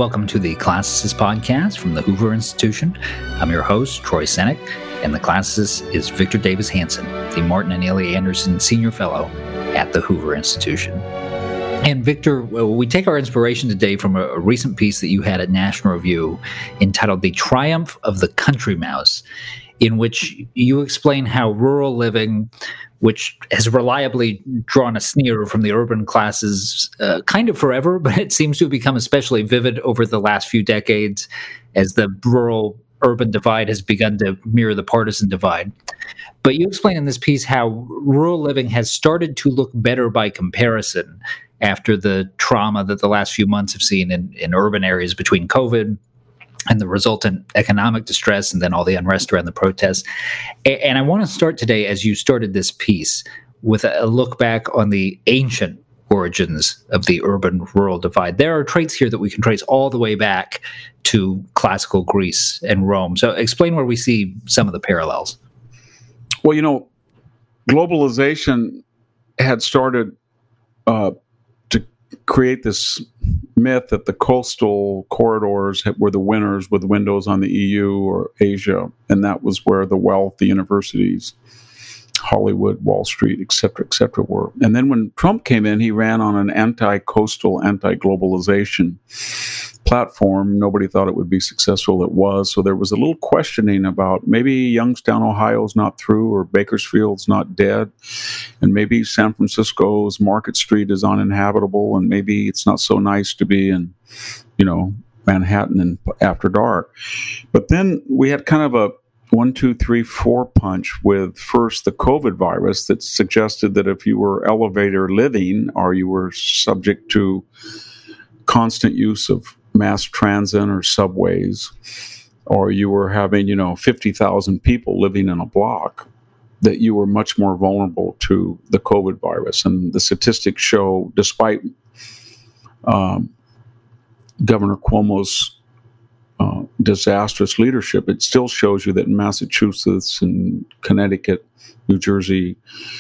Welcome to the Classicist podcast from the Hoover Institution. I'm your host, Troy Senik, and the classicist is Victor Davis Hanson, the Martin and Ilya Anderson Senior Fellow at the Hoover Institution. And Victor, we take our inspiration today from a recent piece that you had at National Review entitled The Triumph of the Country Mouse, in which you explain how rural living, which has reliably drawn a sneer from the urban classes kind of forever, but it seems to have become especially vivid over the last few decades as the rural-urban divide has begun to mirror the partisan divide. But you explain in this piece how rural living has started to look better by comparison after the trauma that the last few months have seen in urban areas between COVID and the resultant economic distress, and then all the unrest around the protests. And I want to start today, as you started this piece, with a look back on the ancient origins of the urban-rural divide. There are traits here that we can trace all the way back to classical Greece and Rome. So explain where we see some of the parallels. Well, globalization had started to create this myth that the coastal corridors were the winners with windows on the EU or Asia, and that was where the wealth, the universities, Hollywood, Wall Street, et cetera, were. And then when Trump came in, he ran on an anti-coastal, anti-globalization platform. Nobody thought it would be successful. It was. So there was a little questioning about maybe Youngstown, Ohio's not through, or Bakersfield's not dead, and maybe San Francisco's Market Street is uninhabitable, and maybe it's not so nice to be in, Manhattan after dark. But then we had kind of a 1, 2, 3, 4 punch with first the COVID virus that suggested that if you were elevator living or you were subject to constant use of mass transit or subways, or you were having, 50,000 people living in a block, that you were much more vulnerable to the COVID virus. And the statistics show, despite Governor Cuomo's disastrous leadership, it still shows you that in Massachusetts and Connecticut, New Jersey,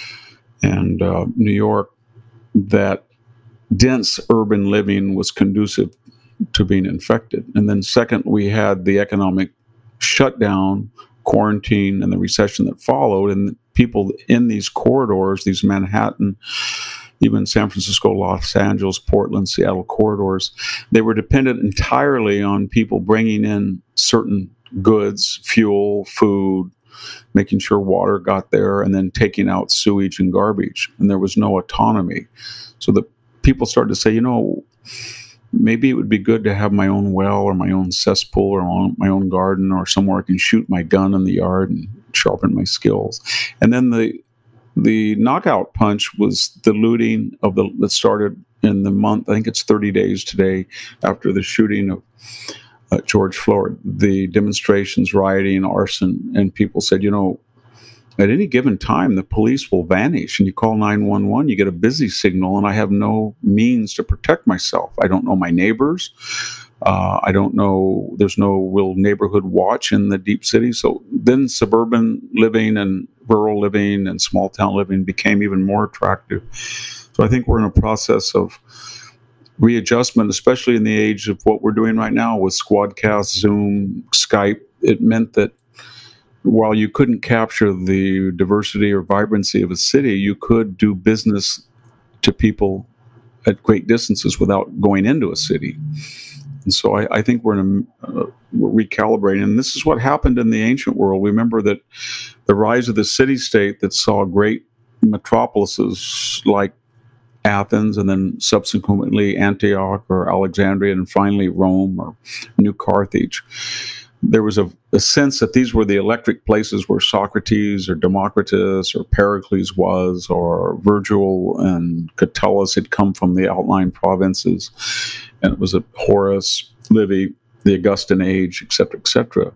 and New York, that dense urban living was conducive to being infected. And then second, we had the economic shutdown, quarantine, and the recession that followed, and people in these corridors, these Manhattan, even San Francisco, Los Angeles, Portland, Seattle corridors, they were dependent entirely on people bringing in certain goods, fuel, food, making sure water got there, and then taking out sewage and garbage. And there was no autonomy. So the people started to say, maybe it would be good to have my own well or my own cesspool or my own garden or somewhere I can shoot my gun in the yard and sharpen my skills. And then the knockout punch was the looting that started in the month, I think it's 30 days today, after the shooting of George Floyd, the demonstrations, rioting, arson, and people said, at any given time, the police will vanish, and you call 911, you get a busy signal, and I have no means to protect myself. I don't know my neighbors. I don't know, there's no real neighborhood watch in the deep city. So then suburban living and rural living and small town living became even more attractive. So I think we're in a process of readjustment, especially in the age of what we're doing right now with Squadcast, Zoom, Skype. It meant that while you couldn't capture the diversity or vibrancy of a city, you could do business to people at great distances without going into a city. And so I think we're recalibrating. And this is what happened in the ancient world. Remember that the rise of the city-state that saw great metropolises like Athens, and then subsequently Antioch or Alexandria, and finally Rome or New Carthage. There was a sense that these were the electric places where Socrates or Democritus or Pericles was, or Virgil and Catullus had come from the outlying provinces. And it was a Horace, Livy, the Augustan age, et cetera, et cetera.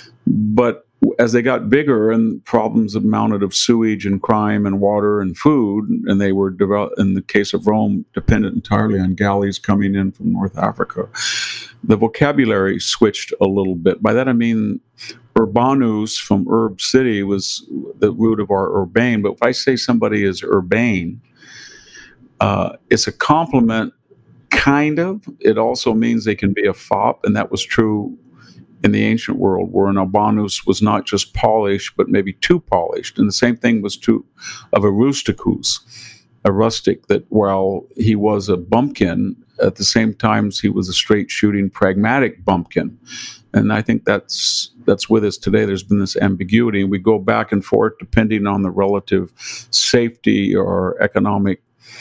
But as they got bigger and problems have mounted of sewage and crime and water and food, and they were, in the case of Rome, dependent entirely on galleys coming in from North Africa, the vocabulary switched a little bit. By that I mean urbanus from urb city was the root of our urbane. But if I say somebody is urbane, it's a compliment kind of. It also means they can be a fop, and that was true in the ancient world, where an Albanus was not just polished, but maybe too polished. And the same thing was true of a rusticus, a rustic, that while he was a bumpkin, at the same time he was a straight shooting, pragmatic bumpkin. And I think that's with us today. There's been this ambiguity, and we go back and forth depending on the relative safety or economic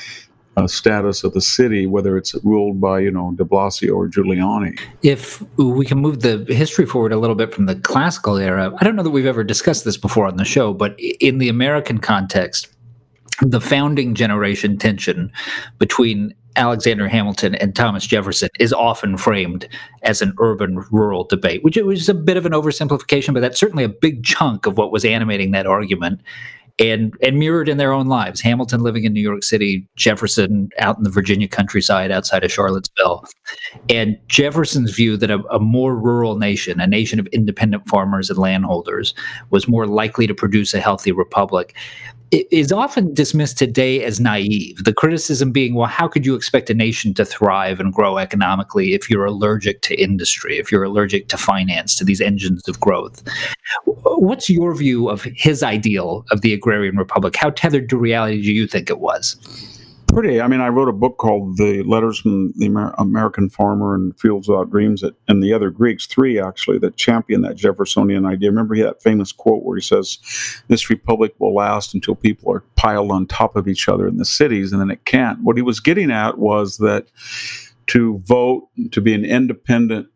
status of the city, whether it's ruled by, de Blasio or Giuliani. If we can move the history forward a little bit from the classical era, I don't know that we've ever discussed this before on the show, but in the American context, the founding generation tension between Alexander Hamilton and Thomas Jefferson is often framed as an urban-rural debate, which is a bit of an oversimplification, but that's certainly a big chunk of what was animating that argument. And mirrored in their own lives. Hamilton living in New York City, Jefferson out in the Virginia countryside outside of Charlottesville. And Jefferson's view that a more rural nation, a nation of independent farmers and landholders, was more likely to produce a healthy republic, is often dismissed today as naive. The criticism being, well, how could you expect a nation to thrive and grow economically if you're allergic to industry, if you're allergic to finance, to these engines of growth? What's your view of his ideal of the agrarian republic? How tethered to reality do you think it was? Pretty. I mean, I wrote a book called The Letters from the American Farmer and Fields Without Dreams, and the other Greeks, 3 actually, that champion that Jeffersonian idea. Remember that famous quote where he says, "This republic will last until people are piled on top of each other in the cities, and then it can't." What he was getting at was that to vote, to be an independent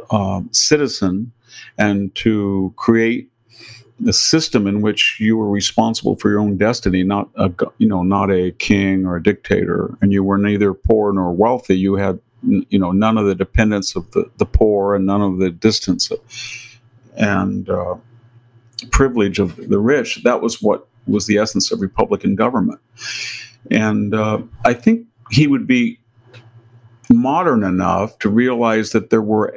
citizen, and to create a system in which you were responsible for your own destiny, not a king or a dictator, and you were neither poor nor wealthy. You had, none of the dependence of the poor and none of the distance and privilege of the rich. That was what was the essence of Republican government. And I think he would be modern enough to realize that there were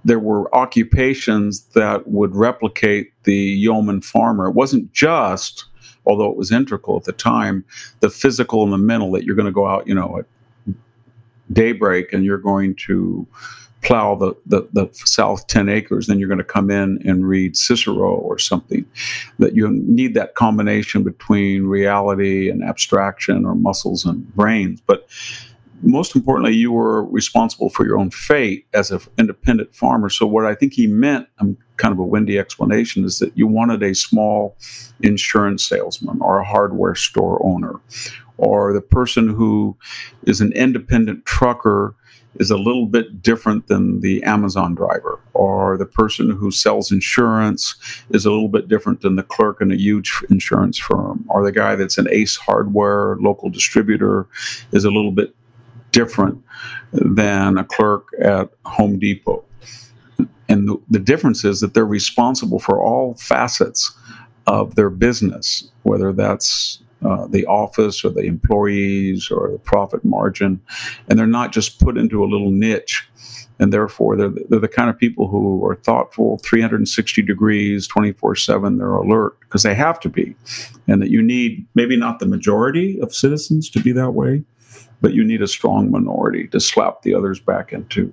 occupations that would replicate the yeoman farmer. It wasn't just, although it was integral at the time, the physical and the mental, that you're going to go out, at daybreak and you're going to plow the south 10 acres, then you're going to come in and read Cicero or something. That you need that combination between reality and abstraction, or muscles and brains. But most importantly, you were responsible for your own fate as an independent farmer. So what I think he meant, kind of a windy explanation, is that you wanted a small insurance salesman or a hardware store owner, or the person who is an independent trucker is a little bit different than the Amazon driver, or the person who sells insurance is a little bit different than the clerk in a huge insurance firm, or the guy that's an Ace Hardware local distributor is a little bit different than a clerk at Home Depot. And the difference is that they're responsible for all facets of their business, whether that's the office or the employees or the profit margin, and they're not just put into a little niche. And therefore, they're the kind of people who are thoughtful, 360 degrees, 24/7. They're alert because they have to be. And that you need maybe not the majority of citizens to be that way, but you need a strong minority to slap the others back into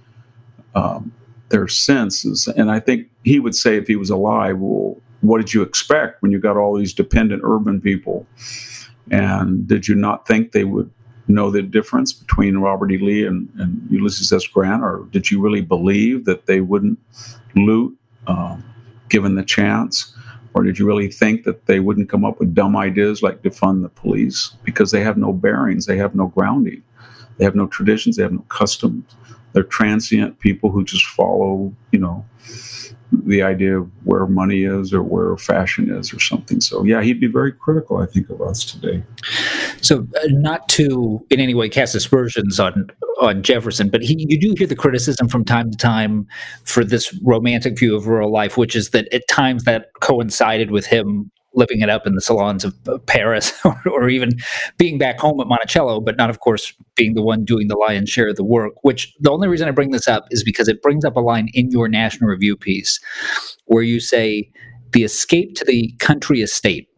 their senses. And I think he would say, if he was alive, well, what did you expect when you got all these dependent urban people? And did you not think they would know the difference between Robert E. Lee and Ulysses S. Grant? Or did you really believe that they wouldn't loot given the chance? Or did you really think that they wouldn't come up with dumb ideas like defund the police? Because they have no bearings, they have no grounding, they have no traditions, they have no customs. They're transient people who just follow, the idea of where money is or where fashion is or something. So, yeah, he'd be very critical, I think, of us today. So not to in any way cast aspersions on Jefferson, but you do hear the criticism from time to time for this romantic view of rural life, which is that at times that coincided with him living it up in the salons of Paris or even being back home at Monticello, but not, of course, being the one doing the lion's share of the work, which the only reason I bring this up is because it brings up a line in your National Review piece where you say, the escape to the country estate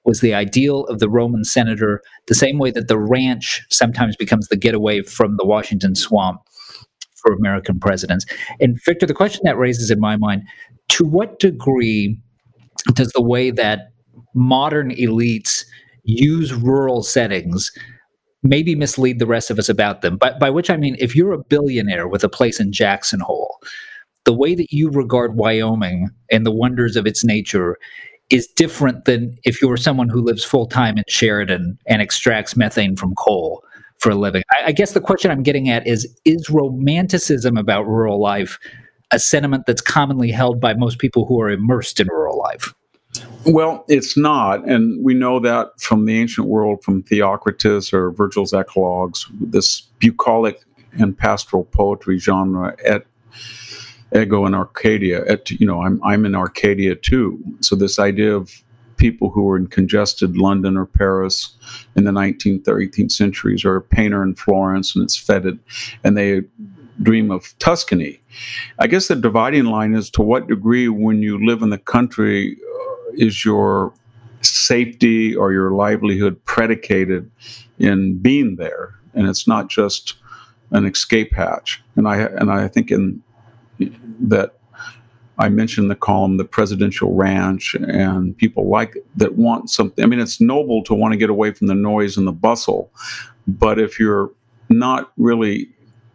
was the ideal of the Roman senator, the same way that the ranch sometimes becomes the getaway from the Washington swamp for American presidents. And Victor, the question that raises in my mind, to what degree does the way that modern elites use rural settings maybe mislead the rest of us about them? By which I mean, if you're a billionaire with a place in Jackson Hole, the way that you regard Wyoming and the wonders of its nature is different than if you're someone who lives full time in Sheridan and extracts methane from coal for a living. I guess the question I'm getting at is romanticism about rural life a sentiment that's commonly held by most people who are immersed in rural life? Well, it's not, and we know that from the ancient world, from Theocritus or Virgil's Eclogues, this bucolic and pastoral poetry genre et ego in Arcadia. I'm in Arcadia too. So this idea of people who were in congested London or Paris in the 19th or 18th centuries, or a painter in Florence and it's fetid, and they dream of Tuscany. I guess the dividing line is to what degree, when you live in the country, is your safety or your livelihood predicated in being there, and it's not just an escape hatch. And I think in that I mentioned the column, the presidential ranch, and people like that want something. I mean, it's noble to want to get away from the noise and the bustle, but if you're not really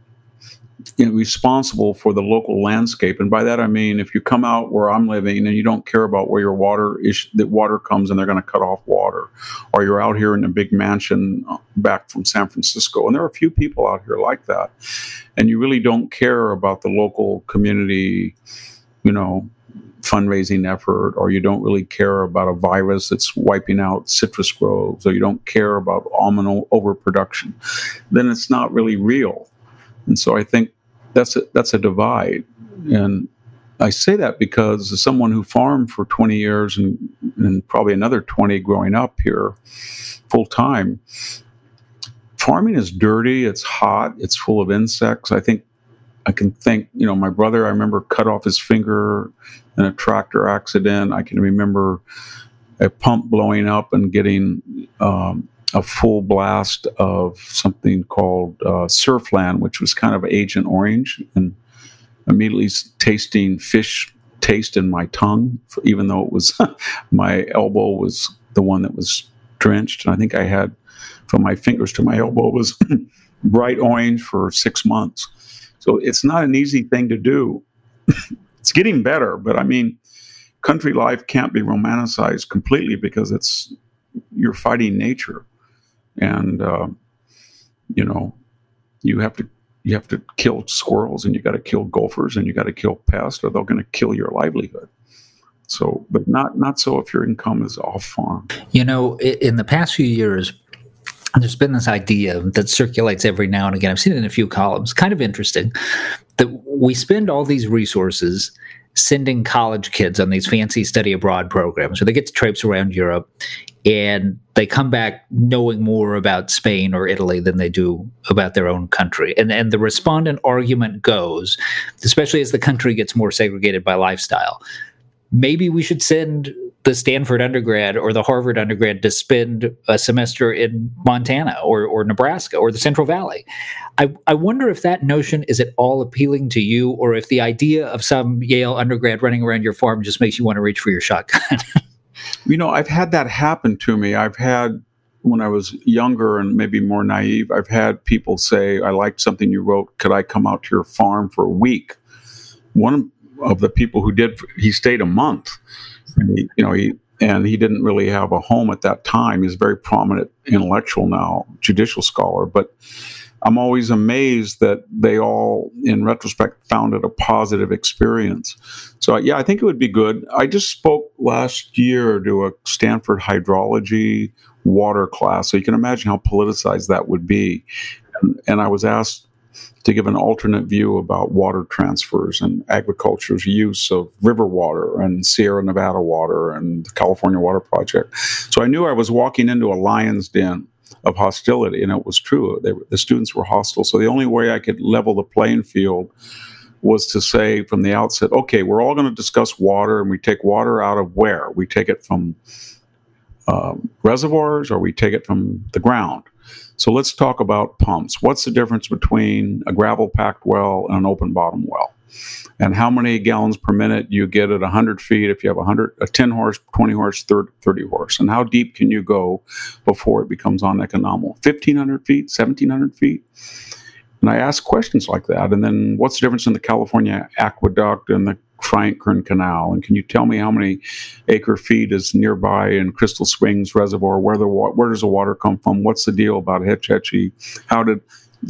responsible for the local landscape, and by that I mean if you come out where I'm living and you don't care about where your water is, that water comes and they're going to cut off water, or you're out here in a big mansion back from San Francisco, and there are a few people out here like that, and you really don't care about the local community, fundraising effort, or you don't really care about a virus that's wiping out citrus groves, or you don't care about almond overproduction, then it's not really real. And so I think that's a divide. And I say that because as someone who farmed for 20 years and probably another 20 growing up here full time, farming is dirty, it's hot, it's full of insects. I can think, my brother, I remember, cut off his finger in a tractor accident. I can remember a pump blowing up and getting a full blast of something called Surfland, which was kind of Agent Orange, and immediately tasting fish taste in my tongue, even though it was my elbow was the one that was drenched. And I think I had, from my fingers to my elbow, was bright orange for 6 months. So it's not an easy thing to do. It's getting better, but I mean, country life can't be romanticized completely because you're fighting nature. And you have to kill squirrels, and you got to kill gophers, and you got to kill pests, or they're going to kill your livelihood. So, but not so if your income is off farm. In the past few years, there's been this idea that circulates every now and again. I've seen it in a few columns. Kind of interesting that we spend all these resources sending college kids on these fancy study abroad programs where they get to traipse around Europe, and they come back knowing more about Spain or Italy than they do about their own country. And the respondent argument goes, especially as the country gets more segregated by lifestyle, maybe we should send the Stanford undergrad or the Harvard undergrad to spend a semester in Montana or Nebraska or the Central Valley. I wonder if that notion is at all appealing to you, or if the idea of some Yale undergrad running around your farm just makes you want to reach for your shotgun. I've had that happen to me. I've had, when I was younger and maybe more naive, I've had people say, I liked something you wrote, could I come out to your farm for a week? One of the people who did, he stayed a month. And he didn't really have a home at that time. He's a very prominent intellectual now, judicial scholar. But I'm always amazed that they all, in retrospect, found it a positive experience. So, yeah, I think it would be good. I just spoke last year to a Stanford hydrology water class, so you can imagine how politicized that would be. And I was asked to give an alternate view about water transfers and agriculture's use of river water and Sierra Nevada water and the California Water Project. So I knew I was walking into a lion's den of hostility, and it was true. The students were hostile. So the only way I could level the playing field was to say from the outset, okay, we're all going to discuss water, and we take water out of where? We take it from reservoirs or we take it from the ground. So let's talk about pumps. What's the difference between a gravel-packed well and an open-bottom well? And how many gallons per minute you get at 100 feet if you have a 10 horse, 20 horse, 30 horse? And how deep can you go before it becomes uneconomical? 1,500 feet, 1,700 feet? And I ask questions like that. And then what's the difference in the California aqueduct and the Frank Kern Canal? And can you tell me how many acre feet is nearby in Crystal Springs Reservoir? Where does the water come from? What's the deal about Hetch Hetchy? How did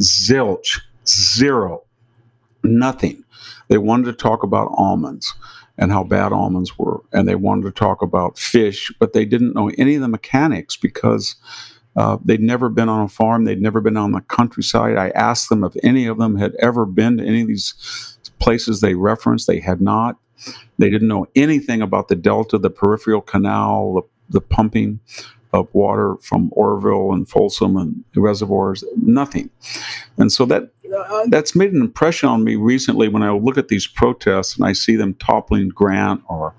zilch, zero, nothing. They wanted to talk about almonds and how bad almonds were. And they wanted to talk about fish, but they didn't know any of the mechanics because they'd never been on a farm. They'd never been on the countryside. I asked them if any of them had ever been to any of these places they referenced. They had not. They didn't know anything about the delta, the peripheral canal, the pumping of water from Oroville and Folsom and the reservoirs, nothing. And so that's made an impression on me recently when I look at these protests and I see them toppling Grant or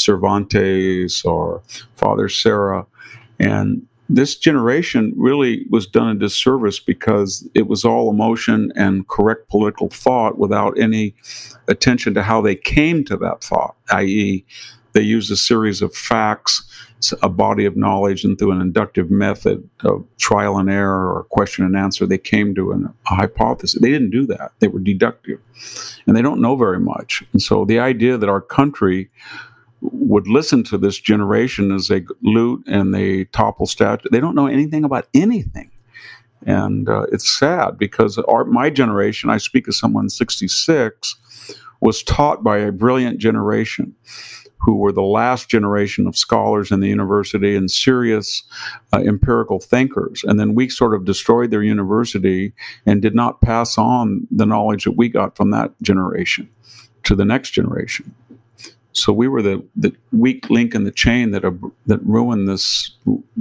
Cervantes or Father Sarah. And this generation really was done a disservice because it was all emotion and correct political thought without any attention to how they came to that thought, i.e., they used a series of facts, a body of knowledge, and through an inductive method of trial and error or question and answer, they came to a hypothesis. They didn't do that. They were deductive. And they don't know very much. And so the idea that our country would listen to this generation as they loot and they topple statues, they don't know anything about anything. And it's sad because my generation, I speak as someone 66, was taught by a brilliant generation who were the last generation of scholars in the university and serious empirical thinkers. And then we sort of destroyed their university and did not pass on the knowledge that we got from that generation to the next generation. So we were the weak link in the chain that ruined this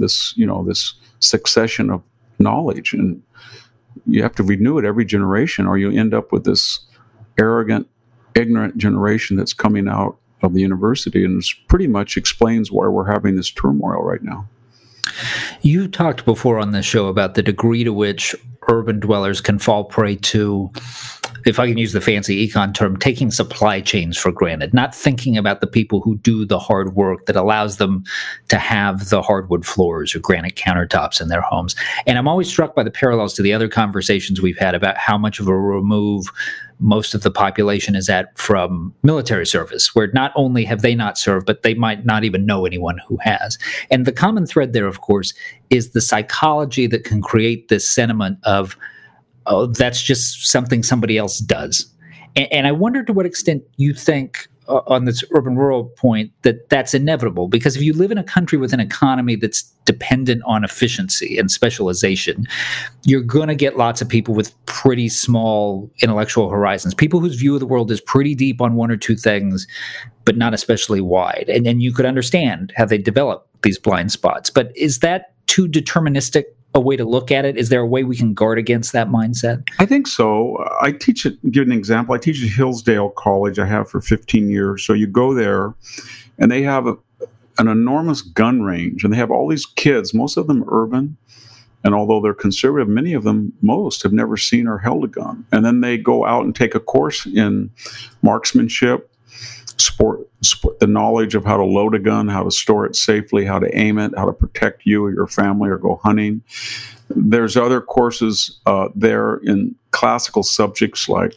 succession of knowledge. And you have to renew it every generation, or you end up with this arrogant, ignorant generation that's coming out of the university, and it pretty much explains why we're having this turmoil right now. You talked before on this show about the degree to which urban dwellers can fall prey to, if I can use the fancy econ term, taking supply chains for granted, not thinking about the people who do the hard work that allows them to have the hardwood floors or granite countertops in their homes. And I'm always struck by the parallels to the other conversations we've had about how much of a remove most of the population is at from military service, where not only have they not served, but they might not even know anyone who has. And the common thread there, of course, is the psychology that can create this sentiment of, oh, that's just something somebody else does. And I wonder to what extent you think on this urban-rural point that that's inevitable, because if you live in a country with an economy that's dependent on efficiency and specialization, you're going to get lots of people with pretty small intellectual horizons, people whose view of the world is pretty deep on one or two things, but not especially wide. And you could understand how they develop these blind spots. But is that too deterministic a way to look at it? Is there a way we can guard against that mindset? I think so. I teach it, give an example. I teach at Hillsdale College. I have for 15 years. So you go there and they have an enormous gun range, and they have all these kids, most of them urban. And although they're conservative, many of them, most, have never seen or held a gun. And then they go out and take a course in marksmanship, sport, the knowledge of how to load a gun, how to store it safely, how to aim it, how to protect you or your family or go hunting. There's other courses there in classical subjects like,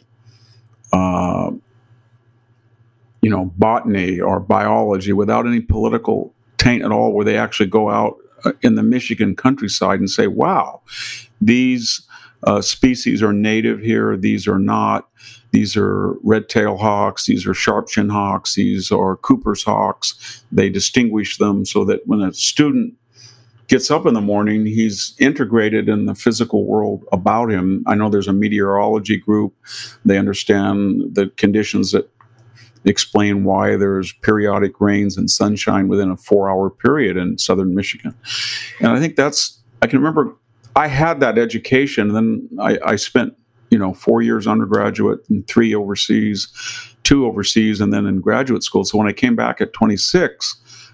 botany or biology without any political taint at all, where they actually go out in the Michigan countryside and say, wow, these species are native here, these are not. These are red-tailed hawks, these are sharp-chin hawks, these are Cooper's hawks. They distinguish them so that when a student gets up in the morning, he's integrated in the physical world about him. I know there's a meteorology group. They understand the conditions that explain why there's periodic rains and sunshine within a 4-hour period in southern Michigan. And I think I can remember I had that education, and then I spent 4 years undergraduate and 3 overseas, 2 overseas, and then in graduate school. So when I came back at 26,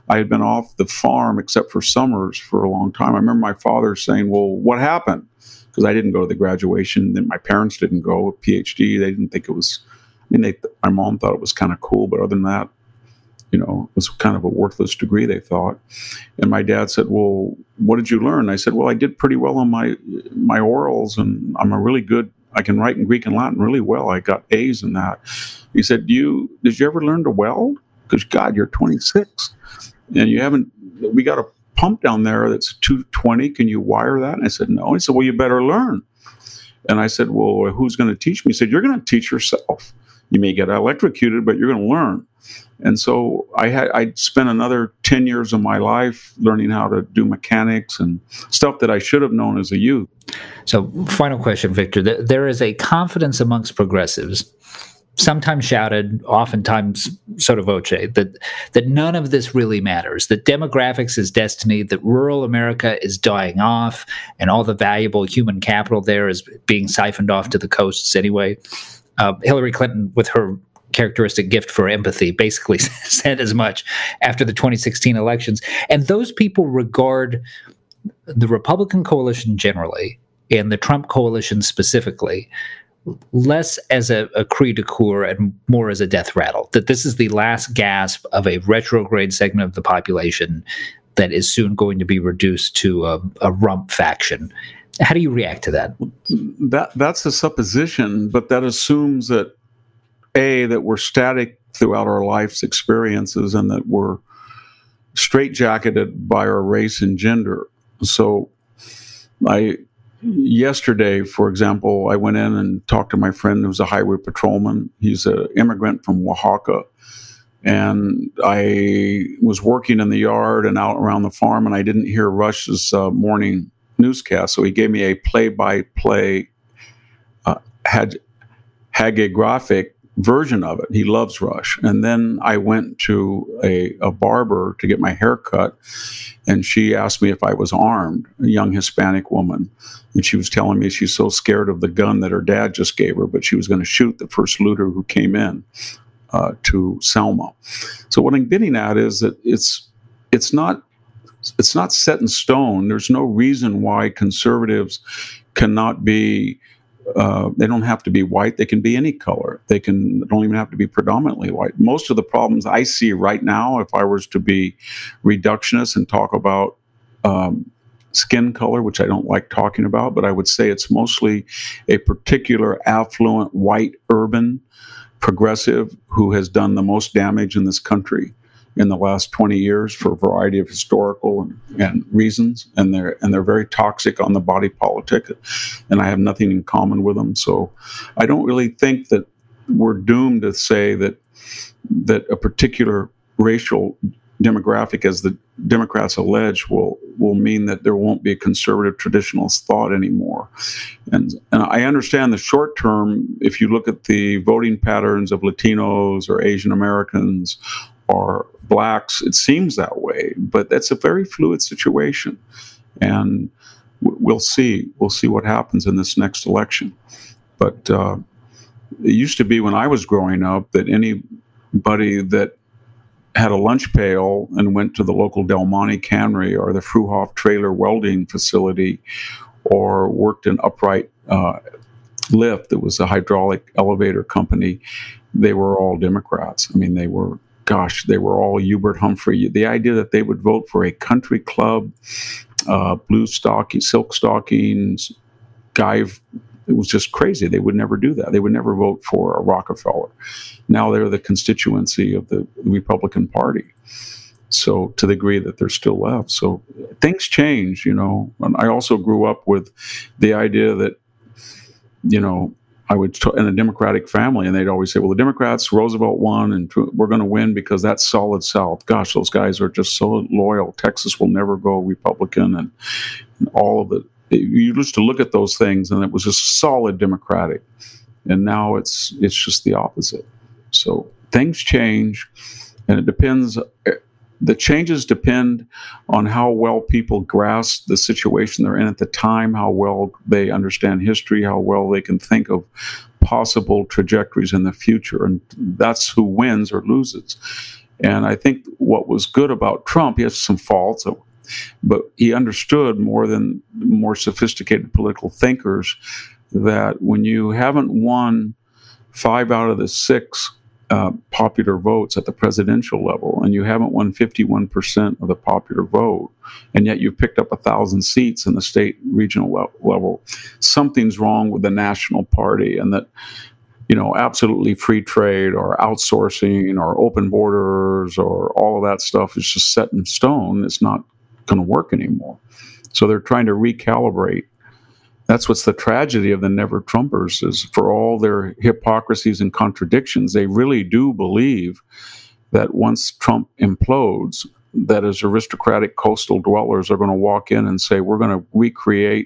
I had been off the farm except for summers for a long time. I remember my father saying, well, what happened? Because I didn't go to the graduation. Then my parents didn't go, PhD. They didn't think it was, my mom thought it was kind of cool, but other than that, it was kind of a worthless degree, they thought. And my dad said, well, what did you learn? I said, well, I did pretty well on my orals, and I can write in Greek and Latin really well. I got A's in that. He said, did you ever learn to weld? Because, God, you're 26, and we got a pump down there that's 220. Can you wire that? And I said, no. He said, well, you better learn. And I said, well, who's going to teach me? He said, you're going to teach yourself. You may get electrocuted, but you're going to learn. And so I spent another 10 years of my life learning how to do mechanics and stuff that I should have known as a youth. So, final question, Victor. There is a confidence amongst progressives, sometimes shouted, oftentimes sotto voce, that none of this really matters, that demographics is destiny, that rural America is dying off, and all the valuable human capital there is being siphoned off to the coasts anyway. Hillary Clinton, with her characteristic gift for empathy, basically said as much after the 2016 elections. And those people regard the Republican coalition generally and the Trump coalition specifically less as a cri de coeur and more as a death rattle, that this is the last gasp of a retrograde segment of the population that is soon going to be reduced to a rump faction. How do you react to that? That's a supposition, but that assumes that we're static throughout our life's experiences and that we're straitjacketed by our race and gender. So yesterday, for example, I went in and talked to my friend who's a highway patrolman. He's an immigrant from Oaxaca. And I was working in the yard and out around the farm, and I didn't hear Rush's morning newscast. So he gave me a play-by-play hagiographic version of it. He loves Rush. And then I went to a barber to get my hair cut, and she asked me if I was armed, a young Hispanic woman. And she was telling me she's so scared of the gun that her dad just gave her, but she was going to shoot the first looter who came in to Selma. So what I'm getting at is that it's not set in stone. There's no reason why conservatives cannot be they don't have to be white. They can be any color. They don't even have to be predominantly white. Most of the problems I see right now, if I was to be reductionist and talk about skin color, which I don't like talking about, but I would say it's mostly a particular affluent white urban progressive who has done the most damage in this country in the last 20 years for a variety of historical and reasons, and they're very toxic on the body politic, and I have nothing in common with them. So I don't really think that we're doomed to say that a particular racial demographic, as the Democrats allege, will mean that there won't be a conservative traditionalist thought anymore. And I understand the short term, if you look at the voting patterns of Latinos or Asian Americans or blacks, it seems that way, but that's a very fluid situation. And we'll see what happens in this next election. But it used to be when I was growing up that anybody that had a lunch pail and went to the local Del Monte cannery or the Fruhoff trailer welding facility or worked in Upright Lift, that was a hydraulic elevator company, they were all Democrats. I mean, they were all Hubert Humphrey. The idea that they would vote for a country club, silk stockings guy, it was just crazy. They would never do that. They would never vote for a Rockefeller. Now they're the constituency of the Republican Party. So to the degree that they're still left. So things change, And I also grew up with the idea that, I would in a Democratic family, and they'd always say, well, the Democrats, Roosevelt won, and we're going to win because that's solid South. Gosh, those guys are just so loyal. Texas will never go Republican, and all of it. You used to look at those things, and it was just solid Democratic. And now it's just the opposite. So things change, and it depends. The changes depend on how well people grasp the situation they're in at the time, how well they understand history, how well they can think of possible trajectories in the future. And that's who wins or loses. And I think what was good about Trump, he has some faults, but he understood more than more sophisticated political thinkers that when you haven't won 5 out of the 6 popular votes at the presidential level, and you haven't won 51% of the popular vote, and yet you picked up 1,000 seats in the state regional level, something's wrong with the national party, and that, you know, absolutely free trade or outsourcing or open borders or all of that stuff is just set in stone. It's not going to work anymore. So they're trying to recalibrate. That's what's the tragedy of the Never Trumpers, is for all their hypocrisies and contradictions, they really do believe that once Trump implodes, that his aristocratic coastal dwellers are going to walk in and say, we're going to recreate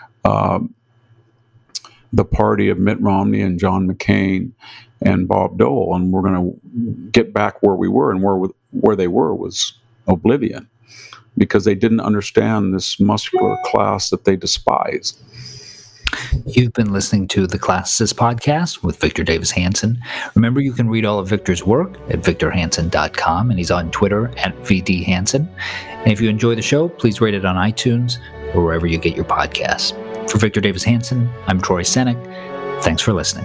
the party of Mitt Romney and John McCain and Bob Dole, and we're going to get back where we were, and where they were was oblivion, because they didn't understand this muscular class that they despise. You've been listening to the Classicist Podcast with Victor Davis Hanson. Remember, you can read all of Victor's work at victorhanson.com, and he's on Twitter at VDHanson. And if you enjoy the show, please rate it on iTunes or wherever you get your podcasts. For Victor Davis Hanson, I'm Troy Senik. Thanks for listening.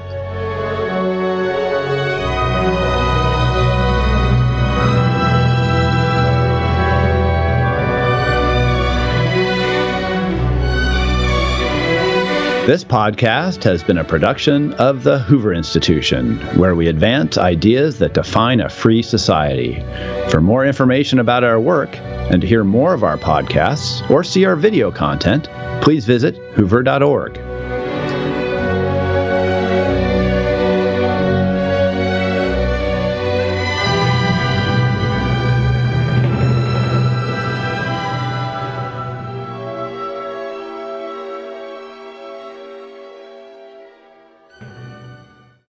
This podcast has been a production of the Hoover Institution, where we advance ideas that define a free society. For more information about our work and to hear more of our podcasts or see our video content, please visit hoover.org.